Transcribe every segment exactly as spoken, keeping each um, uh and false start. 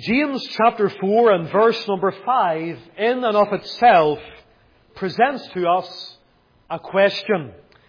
James chapter four and verse number five, in and of itself, presents to us a question.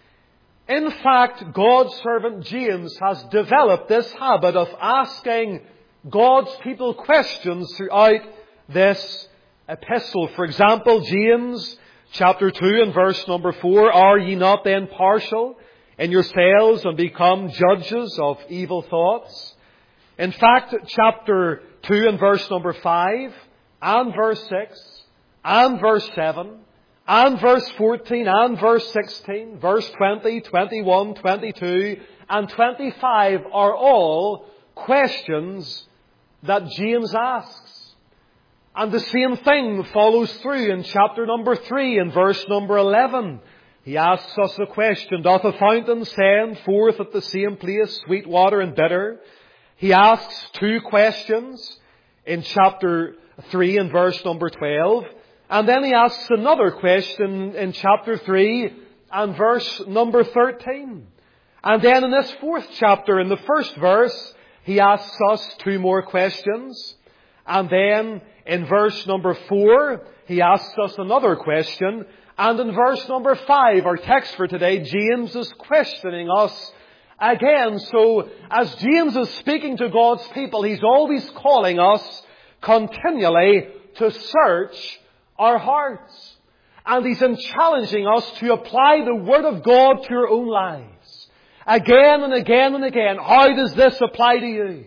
In fact, God's servant James has developed this habit of asking God's people questions throughout this epistle. For example, James chapter two and verse number four, "Are ye not then partial in yourselves and become judges of evil thoughts?" In fact, chapter two and verse number five, and verse six, and verse seven, and verse fourteen, and verse sixteen, verse twenty, twenty-one, twenty-two, and twenty-five are all questions that James asks. And the same thing follows through in chapter number three and verse number eleven. He asks us a question, "Doth a fountain send forth at the same place sweet water and bitter?" He asks two questions in chapter three and verse number twelve. And then he asks another question in chapter three and verse number thirteen. And then in this fourth chapter, in the first verse, he asks us two more questions. And then in verse number four, he asks us another question. And in verse number five, our text for today, James is questioning us again. So as James is speaking to God's people, he's always calling us continually to search our hearts. And he's challenging us to apply the Word of God to our own lives. Again and again and again. How does this apply to you?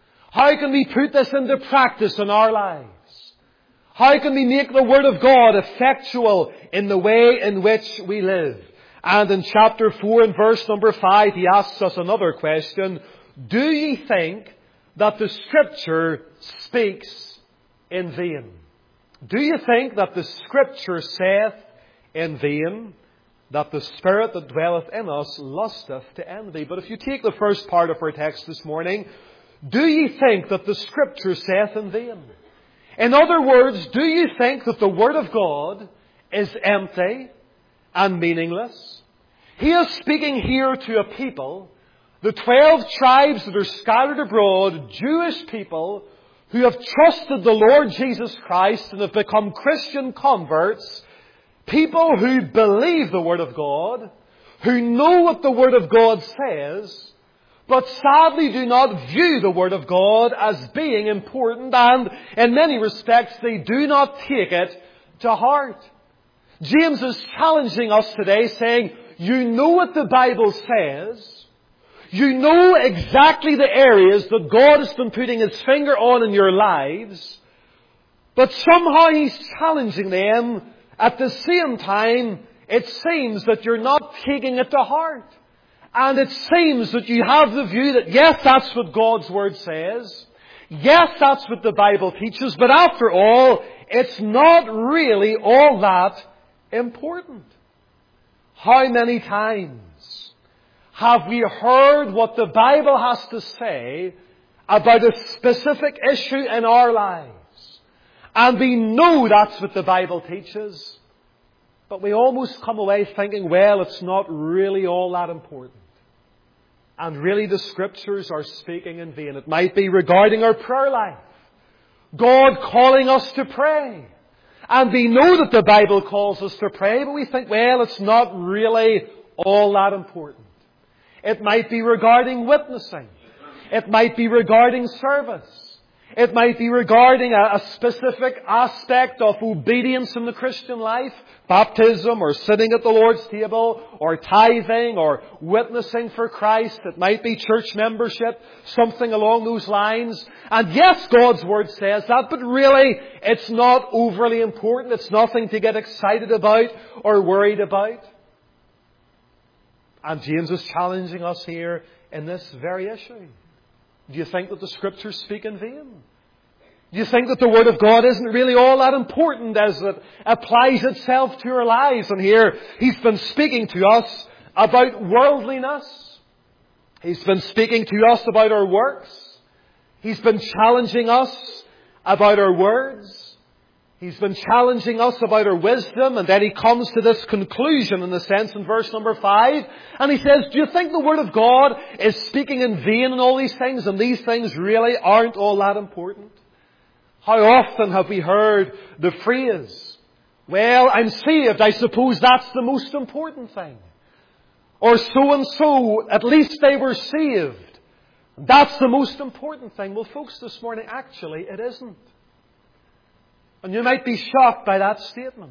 How can we put this into practice in our lives? How can we make the Word of God effectual in the way in which we live? And in chapter four and verse number five, he asks us another question. "Do ye think that the Scripture speaks in vain?" Do you think that the Scripture saith in vain that the Spirit that dwelleth in us lusteth to envy? But if you take the first part of our text this morning, do you think that the Scripture saith in vain? In other words, do you think that the Word of God is empty and meaningless? He is speaking here to a people, the twelve tribes that are scattered abroad, Jewish people, who have trusted the Lord Jesus Christ and have become Christian converts, people who believe the Word of God, who know what the Word of God says, but sadly do not view the Word of God as being important, and in many respects they do not take it to heart. James is challenging us today, saying, you know what the Bible says. You know exactly the areas that God has been putting His finger on in your lives. But somehow He's challenging them. At the same time, it seems that you're not taking it to heart. And it seems that you have the view that, yes, that's what God's Word says. Yes, that's what the Bible teaches. But after all, it's not really all that important. How many times have we heard what the Bible has to say about a specific issue in our lives? And we know that's what the Bible teaches. But we almost come away thinking, well, it's not really all that important. And really the Scriptures are speaking in vain. It might be regarding our prayer life. God calling us to pray. And we know that the Bible calls us to pray, but we think, well, it's not really all that important. It might be regarding witnessing. It might be regarding service. It might be regarding a, a specific aspect of obedience in the Christian life. Baptism, or sitting at the Lord's table, or tithing, or witnessing for Christ. It might be church membership, something along those lines. And yes, God's Word says that, but really, it's not overly important. It's nothing to get excited about or worried about. And James is challenging us here in this very issue. Do you think that the Scriptures speak in vain? Do you think that the Word of God isn't really all that important as it applies itself to our lives? And here, He's been speaking to us about worldliness. He's been speaking to us about our works. He's been challenging us about our words. He's been challenging us about our wisdom. And then He comes to this conclusion, in a sense, in verse number five. And He says, do you think the Word of God is speaking in vain in all these things? And these things really aren't all that important? How often have we heard the phrase, well, I'm saved, I suppose that's the most important thing. Or so and so, at least they were saved. That's the most important thing. Well, folks, this morning, actually, it isn't. And you might be shocked by that statement.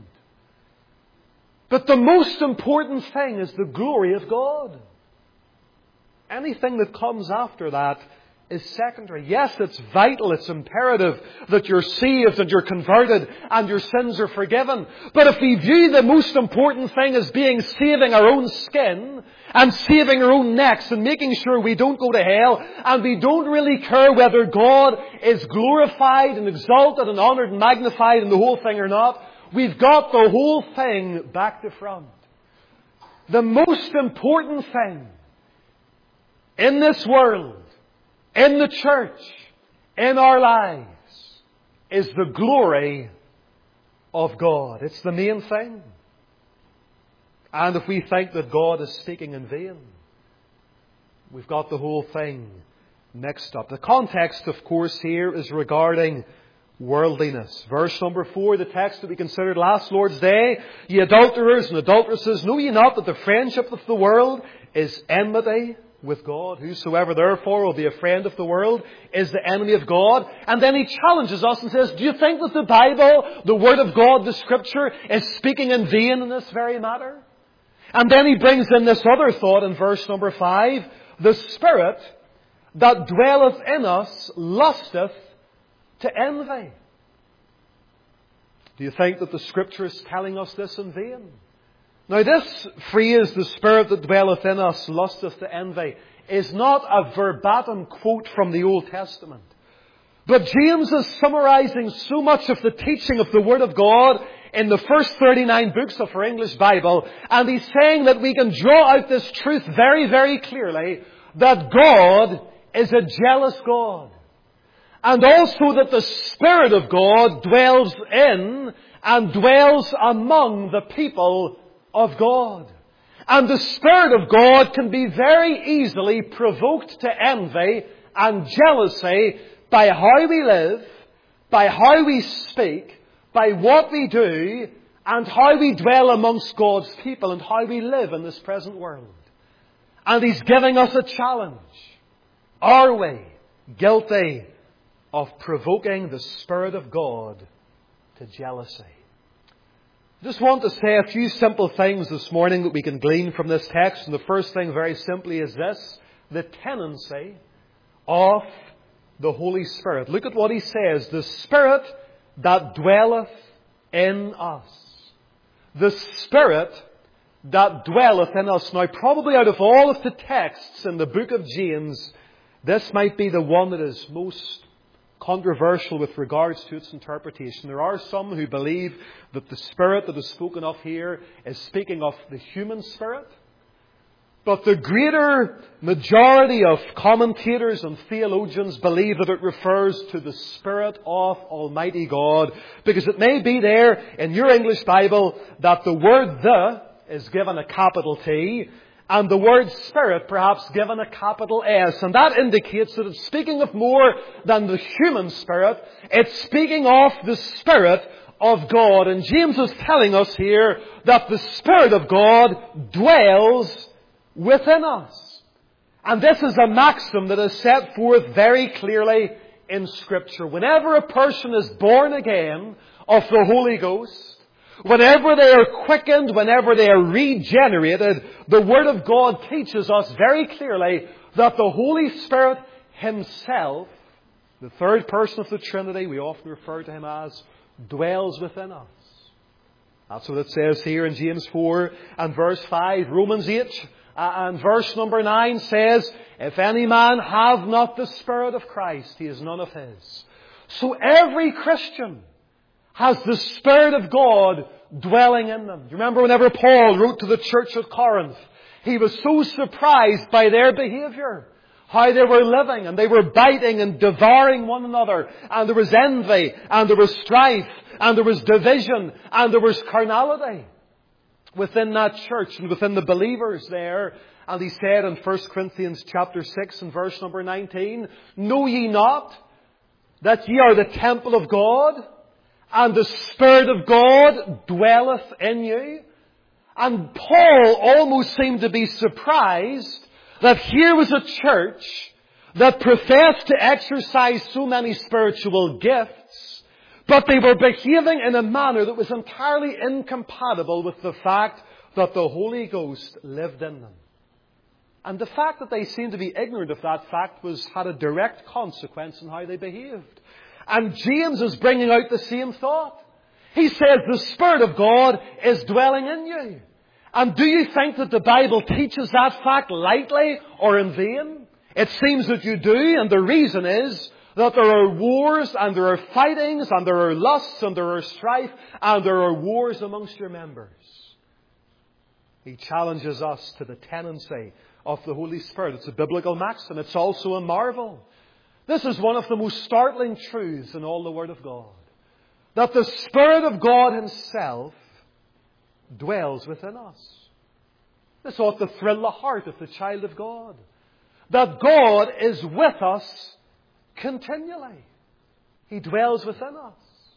But the most important thing is the glory of God. Anything that comes after that is secondary. Yes, it's vital, it's imperative that you're saved and you're converted and your sins are forgiven. But if we view the most important thing as being saving our own skin and saving our own necks and making sure we don't go to hell, and we don't really care whether God is glorified and exalted and honoured and magnified in the whole thing or not, we've got the whole thing back to front. The most important thing in this world, in the church, in our lives, is the glory of God. It's the main thing. And if we think that God is speaking in vain, we've got the whole thing mixed up. The context, of course, here is regarding worldliness. Verse number four, the text that we considered last Lord's Day. Ye adulterers and adulteresses, know ye not that the friendship of the world is enmity with God? Whosoever therefore will be a friend of the world is the enemy of God. And then he challenges us and says, do you think that the Bible, the Word of God, the Scripture, is speaking in vain in this very matter? And then he brings in this other thought in verse number five. The Spirit that dwelleth in us lusteth to envy. Do you think that the Scripture is telling us this in vain? Now this phrase, the Spirit that dwelleth in us lusteth to envy, is not a verbatim quote from the Old Testament. But James is summarizing so much of the teaching of the Word of God in the first thirty-nine books of our English Bible, and he's saying that we can draw out this truth very, very clearly, that God is a jealous God. And also that the Spirit of God dwells in and dwells among the people of God. And the Spirit of God can be very easily provoked to envy and jealousy by how we live, by how we speak, by what we do, and how we dwell amongst God's people and how we live in this present world. And He's giving us a challenge. Are we guilty of provoking the Spirit of God to jealousy? I just want to say a few simple things this morning that we can glean from this text. And the first thing very simply is this: the tendency of the Holy Spirit. Look at what he says. The Spirit that dwelleth in us. The Spirit that dwelleth in us. Now, probably out of all of the texts in the book of James, this might be the one that is most controversial with regards to its interpretation. There are some who believe that the Spirit that is spoken of here is speaking of the human spirit. But the greater majority of commentators and theologians believe that it refers to the Spirit of Almighty God, because it may be there in your English Bible that the word "the" is given a capital T, and the word Spirit perhaps given a capital S. And that indicates that it's speaking of more than the human spirit. It's speaking of the Spirit of God. And James is telling us here that the Spirit of God dwells within us. And this is a maxim that is set forth very clearly in Scripture. Whenever a person is born again of the Holy Ghost, whenever they are quickened, whenever they are regenerated, the Word of God teaches us very clearly that the Holy Spirit Himself, the third person of the Trinity, we often refer to Him as, dwells within us. That's what it says here in James four and verse five. Romans eight and verse number nine says, if any man have not the Spirit of Christ, he is none of His. So every Christian has the Spirit of God dwelling in them. You remember whenever Paul wrote to the church at Corinth, he was so surprised by their behaviour, how they were living, and they were biting and devouring one another, and there was envy, and there was strife, and there was division, and there was carnality within that church and within the believers there. And he said in First Corinthians chapter six and verse number nineteen, know ye not that ye are the temple of God, and the Spirit of God dwelleth in you. And Paul almost seemed to be surprised that here was a church that professed to exercise so many spiritual gifts, but they were behaving in a manner that was entirely incompatible with the fact that the Holy Ghost lived in them. And the fact that they seemed to be ignorant of that fact was had a direct consequence in how they behaved. And James is bringing out the same thought. He says the Spirit of God is dwelling in you. And do you think that the Bible teaches that fact lightly or in vain? It seems that you do, and the reason is that there are wars and there are fightings and there are lusts and there are strife and there are wars amongst your members. He challenges us to the tenancy of the Holy Spirit. It's a biblical maxim. It's also a marvel. This is one of the most startling truths in all the Word of God. That the Spirit of God Himself dwells within us. This ought to thrill the heart of the child of God. That God is with us continually. He dwells within us.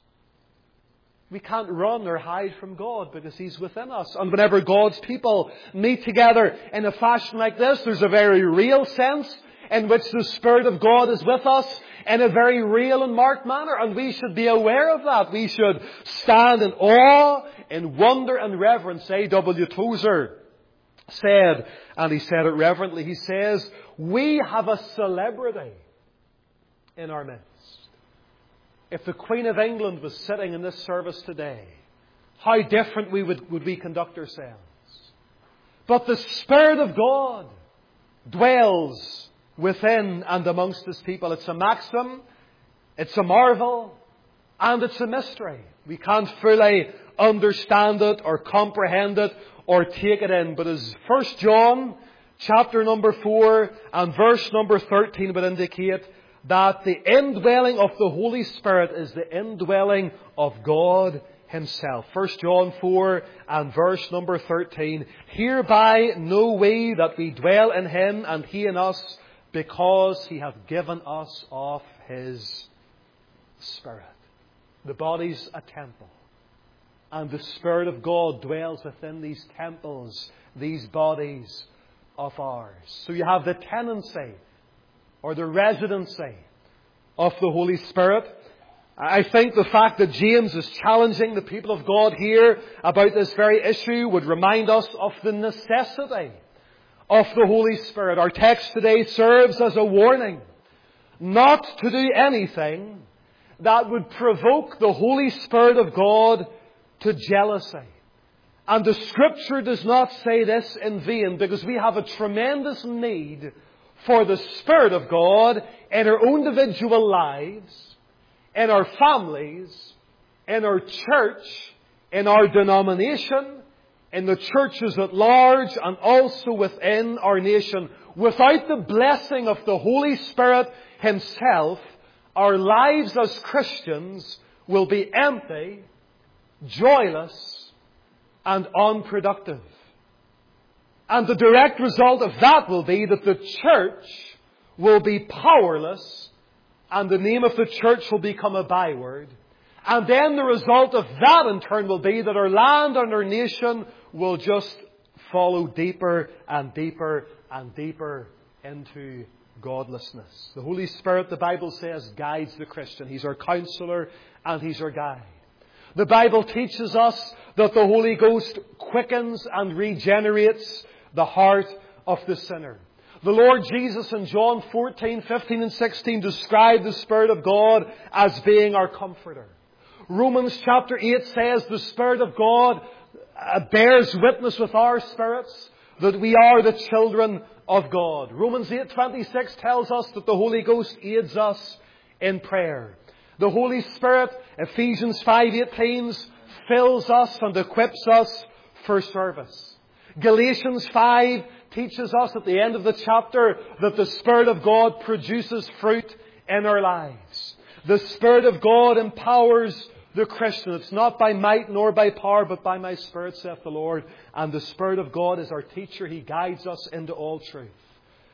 We can't run or hide from God because He's within us. And whenever God's people meet together in a fashion like this, there's a very real sense in which the Spirit of God is with us in a very real and marked manner. And we should be aware of that. We should stand in awe, in wonder and reverence. A W Tozer said, and he said it reverently, he says, we have a celebrity in our midst. If the Queen of England was sitting in this service today, how different we would, would we conduct ourselves. But the Spirit of God dwells within and amongst His people. It's a maxim, it's a marvel, and it's a mystery. We can't fully understand it or comprehend it or take it in. But as First John chapter number four and verse number thirteen would indicate, that the indwelling of the Holy Spirit is the indwelling of God Himself. First John four and verse number thirteen. Hereby know we that we dwell in Him and He in us, because He hath given us of His Spirit. The body's a temple. And the Spirit of God dwells within these temples, these bodies of ours. So you have the tenancy or the residency of the Holy Spirit. I think the fact that James is challenging the people of God here about this very issue would remind us of the necessity of the Holy Spirit. Our text today serves as a warning not to do anything that would provoke the Holy Spirit of God to jealousy. And the Scripture does not say this in vain, because we have a tremendous need for the Spirit of God in our own individual lives, in our families, in our church, in our denomination, in the churches at large, and also within our nation. Without the blessing of the Holy Spirit Himself, our lives as Christians will be empty, joyless, and unproductive. And the direct result of that will be that the church will be powerless, and the name of the church will become a byword. And then the result of that in turn will be that our land and our nation will just follow deeper and deeper and deeper into godlessness. The Holy Spirit, the Bible says, guides the Christian. He's our counselor and He's our guide. The Bible teaches us that the Holy Ghost quickens and regenerates the heart of the sinner. The Lord Jesus in John fourteen, fifteen and sixteen described the Spirit of God as being our comforter. Romans chapter eight says the Spirit of God bears witness with our spirits that we are the children of God. Romans eight twenty-six tells us that the Holy Ghost aids us in prayer. The Holy Spirit, Ephesians five eighteen, fills us and equips us for service. Galatians five teaches us at the end of the chapter that the Spirit of God produces fruit in our lives. The Spirit of God empowers the Christian. It's not by might nor by power, but by my Spirit, saith the Lord. And the Spirit of God is our teacher. He guides us into all truth.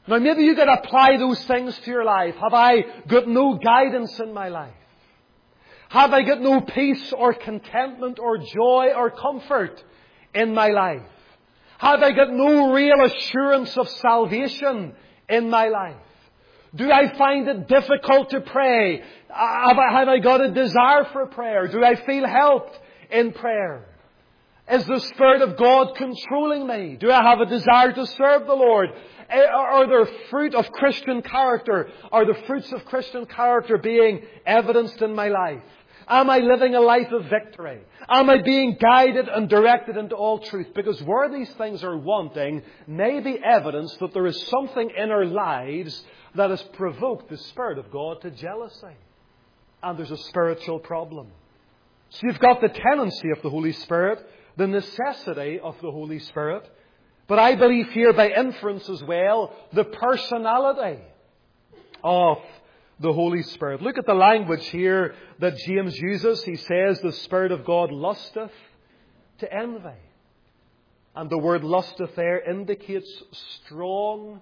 Now maybe you could apply those things to your life. Have I got no guidance in my life? Have I got no peace or contentment or joy or comfort in my life? Have I got no real assurance of salvation in my life? Do I find it difficult to pray? Have I, have I got a desire for prayer? Do I feel helped in prayer? Is the Spirit of God controlling me? Do I have a desire to serve the Lord? Are there fruit of Christian character? Are the fruits of Christian character being evidenced in my life? Am I living a life of victory? Am I being guided and directed into all truth? Because where these things are wanting may be evidence that there is something in our lives that has provoked the Spirit of God to jealousy. And there's a spiritual problem. So you've got the tendency of the Holy Spirit, the necessity of the Holy Spirit, but I believe here by inference as well, the personality of the Holy Spirit. Look at the language here that James uses. He says the Spirit of God lusteth to envy. And the word lusteth there indicates strong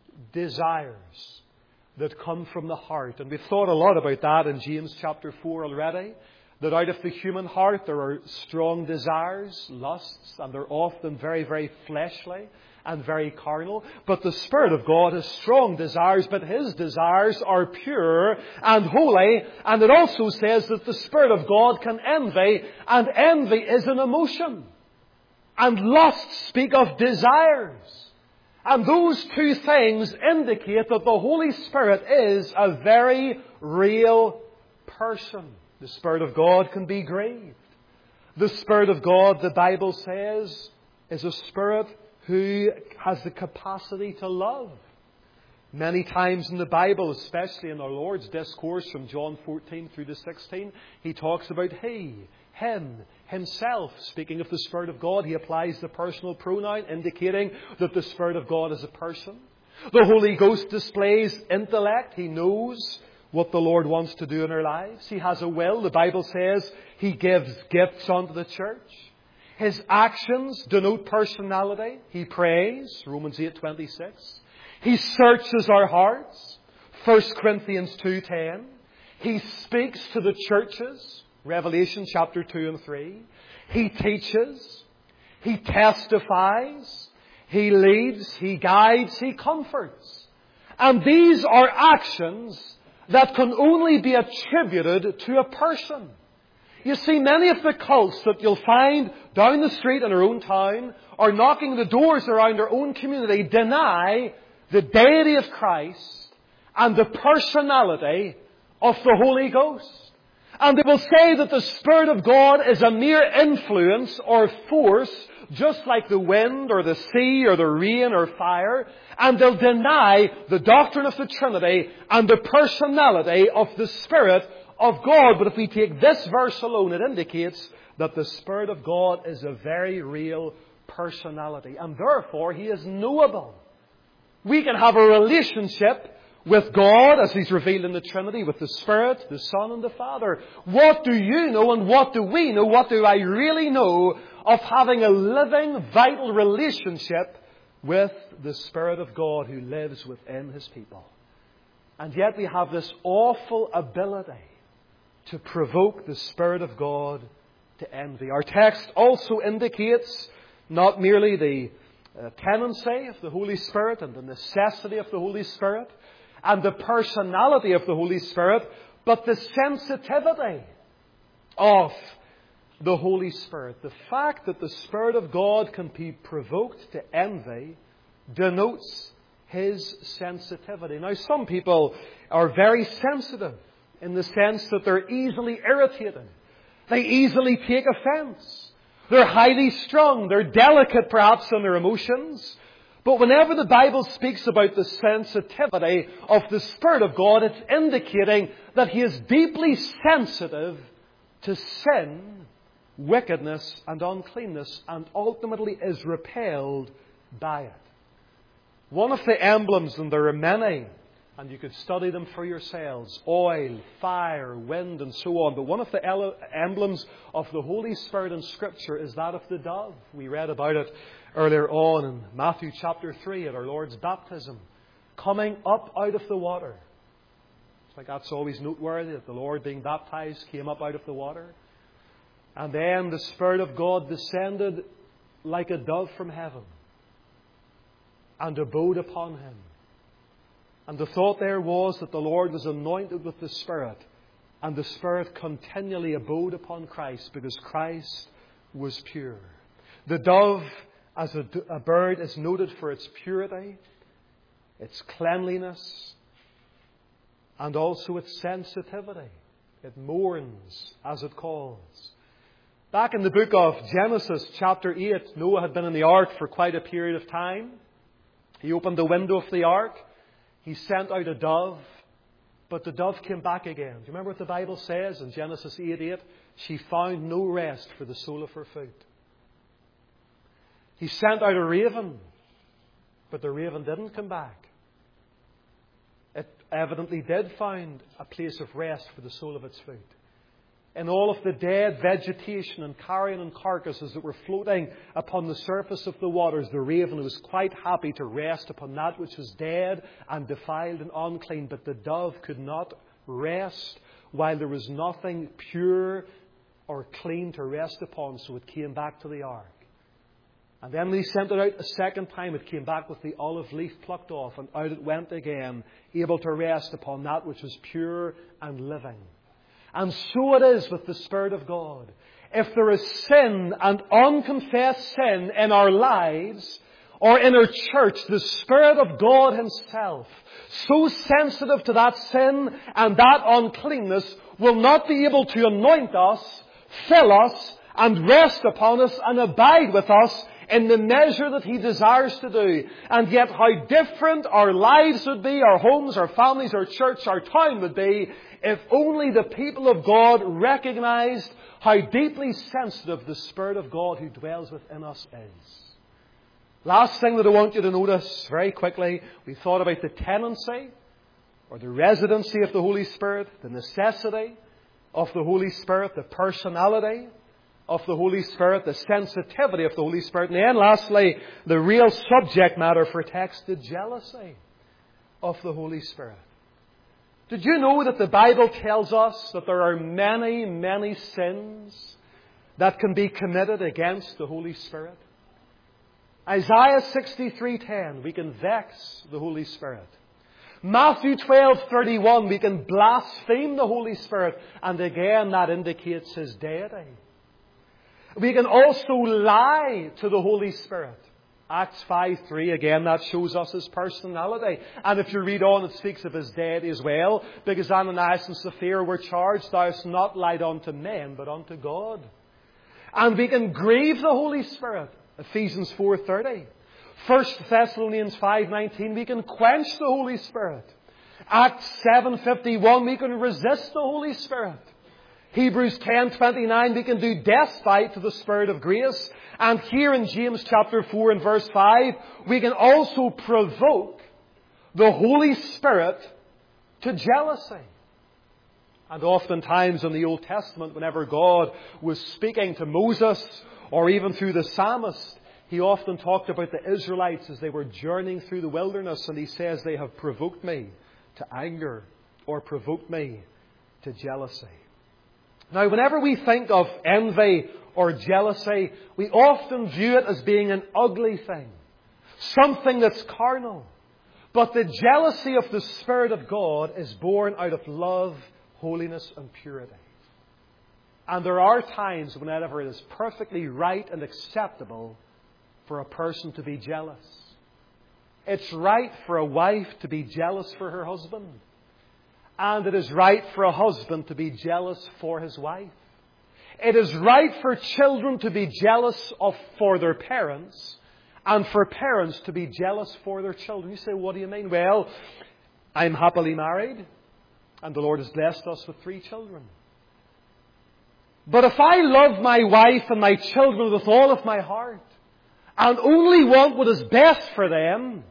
desires that come from the heart. And we've thought a lot about that in James chapter four already. That out of the human heart there are strong desires, lusts, and they're often very, very fleshly and very carnal. But the Spirit of God has strong desires, but His desires are pure and holy. And it also says that the Spirit of God can envy, and envy is an emotion. And lust speak of desires. And those two things indicate that the Holy Spirit is a very real person. The Spirit of God can be grieved. The Spirit of God, the Bible says, is a Spirit who has the capacity to love. Many times in the Bible, especially in our Lord's discourse from John fourteen through to sixteen, He talks about He, Him, Himself. Speaking of the Spirit of God, He applies the personal pronoun, indicating that the Spirit of God is a person. The Holy Ghost displays intellect. He knows what the Lord wants to do in our lives. He has a will. The Bible says He gives gifts unto the church. His actions denote personality. He prays, Romans eight twenty-six. He searches our hearts, First Corinthians two ten. He speaks to the churches, Revelation chapter two and three. He teaches. He testifies. He leads. He guides. He comforts. And these are actions that can only be attributed to a person. You see, many of the cults that you'll find down the street in our own town or knocking the doors around our own community deny the deity of Christ and the personality of the Holy Ghost. And they will say that the Spirit of God is a mere influence or force, just like the wind or the sea or the rain or fire. And they'll deny the doctrine of the Trinity and the personality of the Spirit of God. But if we take this verse alone, it indicates that the Spirit of God is a very real personality. And therefore, He is knowable. We can have a relationship with God, as He's revealed in the Trinity, with the Spirit, the Son, and the Father. What do you know and what do we know? What do I really know of having a living, vital relationship with the Spirit of God who lives within His people? And yet we have this awful ability to provoke the Spirit of God to envy. Our text also indicates not merely the uh, tendency of the Holy Spirit and the necessity of the Holy Spirit and the personality of the Holy Spirit, but the sensitivity of the Holy Spirit. The fact that the Spirit of God can be provoked to envy denotes His sensitivity. Now, some people are very sensitive in the sense that they're easily irritated. They easily take offense. They're highly strung. They're delicate, perhaps, in their emotions. But whenever the Bible speaks about the sensitivity of the Spirit of God, it's indicating that He is deeply sensitive to sin, wickedness, and uncleanness, and ultimately is repelled by it. One of the emblems, and there are many, and you could study them for yourselves, oil, fire, wind, and so on, but one of the emblems of the Holy Spirit in Scripture is that of the dove. We read about it earlier on in Matthew chapter three at our Lord's baptism. coming up out of the water. It's like that's always noteworthy that the Lord being baptized came up out of the water. And then the Spirit of God descended like a dove from heaven and abode upon him. And the thought there was that the Lord was anointed with the Spirit, and the Spirit continually abode upon Christ because Christ was pure. The dove, as a, a bird, is noted for its purity, its cleanliness, and also its sensitivity. It mourns as it calls. Back in the book of Genesis, chapter eight, Noah had been in the ark for quite a period of time. He opened the window of the ark. He sent out a dove, but the dove came back again. Do you remember what the Bible says in Genesis eight eight? She found no rest for the sole of her foot. He sent out a raven, but the raven didn't come back. It evidently did find a place of rest for the sole of its foot. In all of the dead vegetation and carrion and carcasses that were floating upon the surface of the waters, the raven was quite happy to rest upon that which was dead and defiled and unclean. But the dove could not rest while there was nothing pure or clean to rest upon, so it came back to the ark. And then when he sent it out a second time, it came back with the olive leaf plucked off, and out it went again, able to rest upon that which was pure and living. And so it is with the Spirit of God. If there is sin and unconfessed sin in our lives or in our church, the Spirit of God Himself, so sensitive to that sin and that uncleanness, will not be able to anoint us, fill us, and rest upon us and abide with us in the measure that He desires to do. And yet how different our lives would be, our homes, our families, our church, our town would be, if only the people of God recognized how deeply sensitive the Spirit of God who dwells within us is. Last thing that I want you to notice very quickly, we thought about the tenancy or the residency of the Holy Spirit, the necessity of the Holy Spirit, the personality of the Holy Spirit, the sensitivity of the Holy Spirit, and then lastly, the real subject matter for text, the jealousy of the Holy Spirit. Did you know that the Bible tells us that there are many, many sins that can be committed against the Holy Spirit? Isaiah sixty-three ten, we can vex the Holy Spirit. Matthew twelve thirty-one, we can blaspheme the Holy Spirit, and again that indicates His deity. We can also lie to the Holy Spirit. Acts five three, again, that shows us His personality. And if you read on, it speaks of His deity as well. Because Ananias and Sapphira were charged, thou hast not lied unto men, but unto God. And we can grieve the Holy Spirit. Ephesians four thirty. First Thessalonians five nineteen, we can quench the Holy Spirit. Acts seven fifty-one, we can resist the Holy Spirit. Hebrews ten twenty-nine, we can do despite to the Spirit of grace. And here in James chapter four and verse five, we can also provoke the Holy Spirit to jealousy. And oftentimes in the Old Testament, whenever God was speaking to Moses, or even through the psalmist, He often talked about the Israelites as they were journeying through the wilderness, and He says, they have provoked me to anger, or provoked me to jealousy. Now, whenever we think of envy or jealousy, we often view it as being an ugly thing, something that's carnal. But the jealousy of the Spirit of God is born out of love, holiness, and purity. And there are times whenever it is perfectly right and acceptable for a person to be jealous. It's right for a wife to be jealous for her husband. And it is right for a husband to be jealous for his wife. It is right for children to be jealous of for their parents, and for parents to be jealous for their children. You say, what do you mean? Well, I'm happily married, and the Lord has blessed us with three children. But if I love my wife and my children with all of my heart, and only want what is best for them,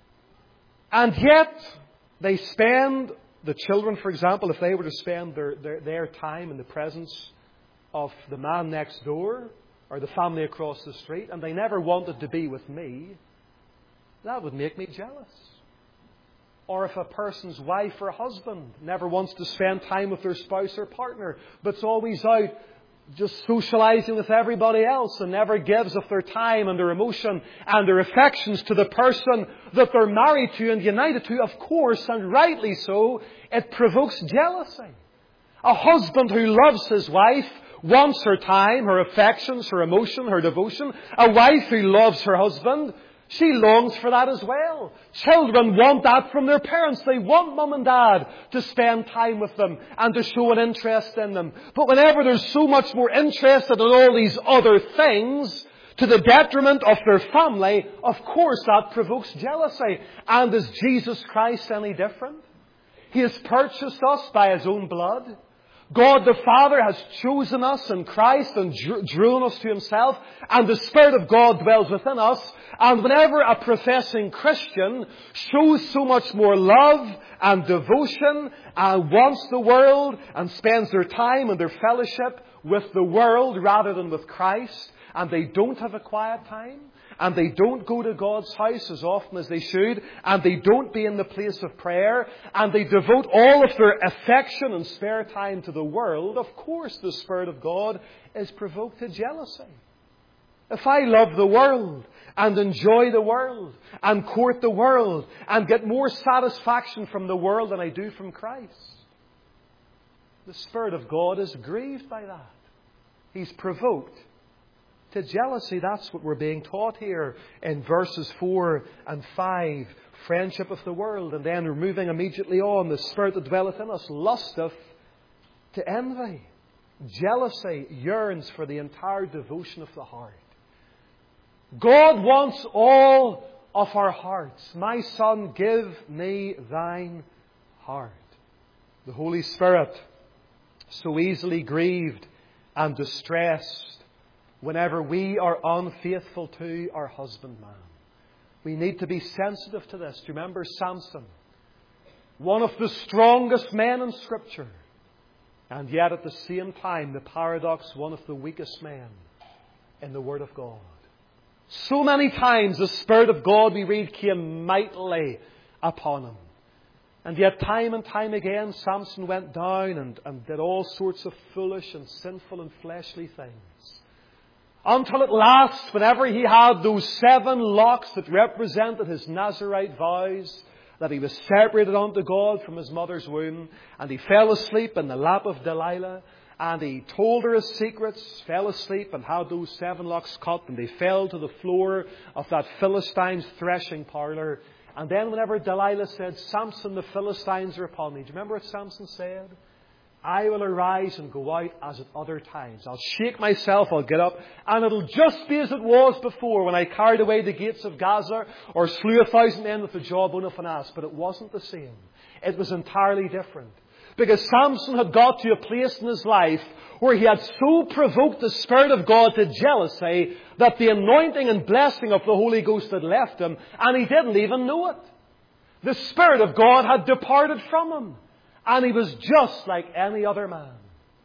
and yet they spend, the children, for example, if they were to spend their, their, their time in the presence of the man next door or the family across the street, and they never wanted to be with me, that would make me jealous. Or if a person's wife or husband never wants to spend time with their spouse or partner, but's always out just socializing with everybody else and never gives of their time and their emotion and their affections to the person that they're married to and united to, of course, and rightly so, it provokes jealousy. A husband who loves his wife wants her time, her affections, her emotion, her devotion. A wife who loves her husband, she longs for that as well. Children want that from their parents. They want mum and dad to spend time with them and to show an interest in them. But whenever they're so much more interested in all these other things, to the detriment of their family, of course that provokes jealousy. And is Jesus Christ any different? He has purchased us by His own blood. God the Father has chosen us in Christ and drawn us to Himself, and the Spirit of God dwells within us. And whenever a professing Christian shows so much more love and devotion and wants the world and spends their time and their fellowship with the world rather than with Christ, and they don't have a quiet time, and they don't go to God's house as often as they should, and they don't be in the place of prayer, and they devote all of their affection and spare time to the world, of course the Spirit of God is provoked to jealousy. If I love the world and enjoy the world and court the world and get more satisfaction from the world than I do from Christ, the Spirit of God is grieved by that. He's provoked to jealousy. That's what we're being taught here in verses four and five. Friendship of the world. And then we're moving immediately on. The Spirit that dwelleth in us lusteth to envy. Jealousy yearns for the entire devotion of the heart. God wants all of our hearts. My son, give me thine heart. The Holy Spirit, so easily grieved and distressed whenever we are unfaithful to our husbandman. We need to be sensitive to this. Do you remember Samson? One of the strongest men in Scripture. And yet at the same time, the paradox, one of the weakest men in the Word of God. So many times the Spirit of God, we read, came mightily upon him. And yet time and time again, Samson went down and, and did all sorts of foolish and sinful and fleshly things. Until at last, whenever he had those seven locks that represented his Nazirite vows, that he was separated unto God from his mother's womb, and he fell asleep in the lap of Delilah, and he told her his secrets, fell asleep and had those seven locks cut, and they fell to the floor of that Philistine's threshing parlour. And then whenever Delilah said, Samson, the Philistines are upon thee, do you remember what Samson said? I will arise and go out as at other times. I'll shake myself, I'll get up, and it'll just be as it was before when I carried away the gates of Gaza or slew a thousand men with the jawbone of an ass. But it wasn't the same. It was entirely different. Because Samson had got to a place in his life where he had so provoked the Spirit of God to jealousy that the anointing and blessing of the Holy Ghost had left him, and he didn't even know it. The Spirit of God had departed from him, and he was just like any other man.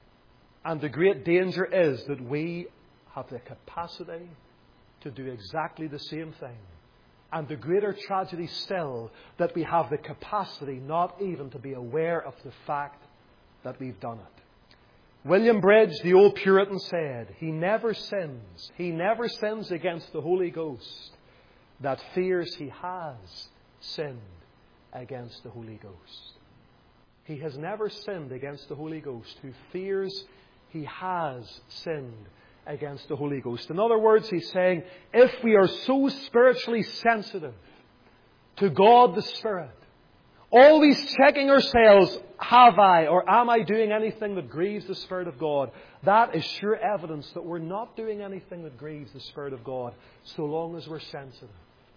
And the great danger is that we have the capacity to do exactly the same thing. And the greater tragedy still, that we have the capacity not even to be aware of the fact that we've done it. William Bridge, the old Puritan, said, he never sins, he never sins against the Holy Ghost that fears he has sinned against the Holy Ghost. He has never sinned against the Holy Ghost who fears he has sinned against the Holy Ghost. In other words, he's saying, if we are so spiritually sensitive to God the Spirit, always checking ourselves, have I or am I doing anything that grieves the Spirit of God? That is sure evidence that we're not doing anything that grieves the Spirit of God, so long as we're sensitive.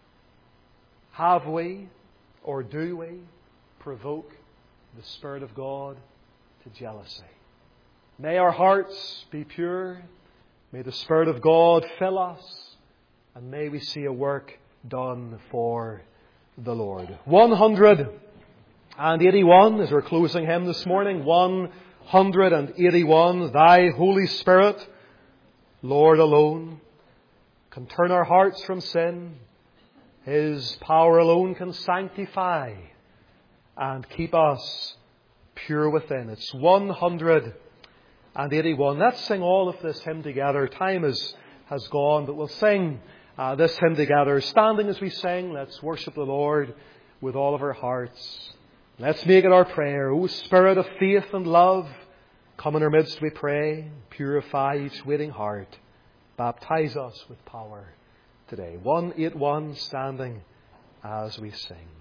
Have we or do we provoke the Spirit of God to jealousy? May our hearts be pure. May the Spirit of God fill us, and may we see a work done for the Lord. one hundred eighty-one, as we're closing hymn this morning, one hundred eighty-one, Thy Holy Spirit, Lord alone, can turn our hearts from sin. His power alone can sanctify. and keep us pure within. It's one hundred eighty-one. Let's sing all of this hymn together. Time is, has gone, but we'll sing uh, this hymn together. Standing as we sing, let's worship the Lord with all of our hearts. Let's make it our prayer. O Spirit of faith and love, come in our midst, we pray. Purify each waiting heart. Baptize us with power today. one eighty-one, standing as we sing.